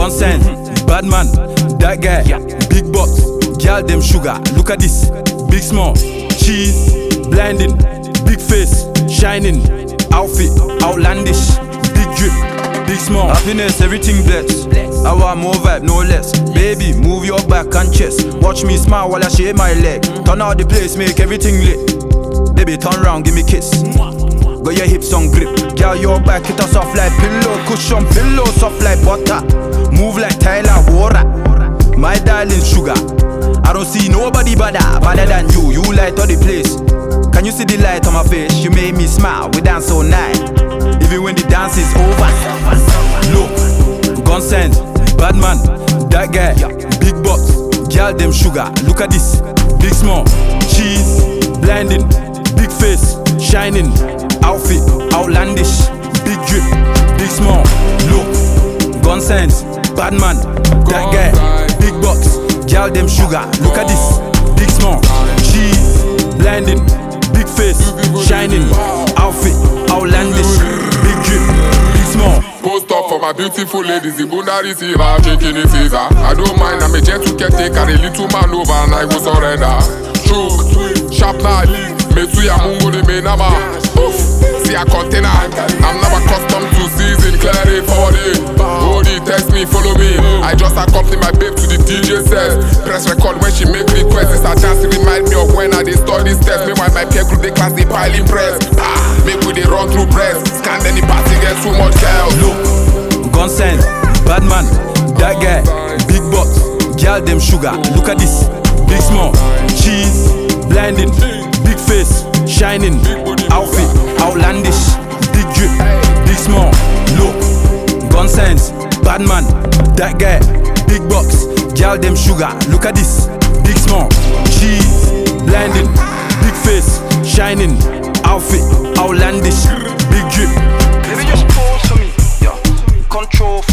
gun sense, bad man, that guy, big box, girl them sugar. Look at this, big small, cheese, blinding, big face, shining, outfit, outlandish, big drip, big small, happiness, everything blessed. I want more vibe, no less. Baby, move your back and chest. Watch me smile while I shave my leg. Turn out the place, make everything lit. Baby, turn round, give me kiss. Got your hips on grip. Girl, your back, it a soft like pillow. Cushion pillow, soft like butter. Move like Tyler Wara. My darling sugar. I don't see nobody better than you. You light all the place. Can you see the light on my face? You made me smile, we dance all night. Even when the dance is over. Look, gun sense, bad man, that guy, big box, girl them sugar. Look at this, big small, cheese, blinding, big face, shining, outfit, outlandish, big drip, big small. Look, gun sense, bad man, that guy, big box, girl them sugar. Look at this, big small, cheese, blinding, big face, shining, outfit, outlandish, big drip, big small. Post up for my beautiful ladies, the bunda receiver, chicken is Caesar. I don't mind, I'm a gentle caretaker, a little man over and I go surrender. Choke, sharp knife, Metsuya Mungo de Menama. Oof, see a container, I'm never accustomed to season, clear it for it. Body, text me, follow me. I just accompany my babe to the DJ set. Press record when she make requests. It's a chance to remind me of when I did study steps. Meanwhile my peer group, they class, they piling press. Make we they run through press. Scan any party, get too much girls. Look, gun sense, bad man, that guy, big box, girl them sugar. Look at this, big small, cheese, blinding, big face, shining, outfit, outlandish, big drip, big small. Look, gun sense, bad man, that guy, big box, girl them sugar. Look at this, big small, cheese, blinding, big face, shining, outfit, outlandish, big drip. Baby, just pose for me, yeah. Control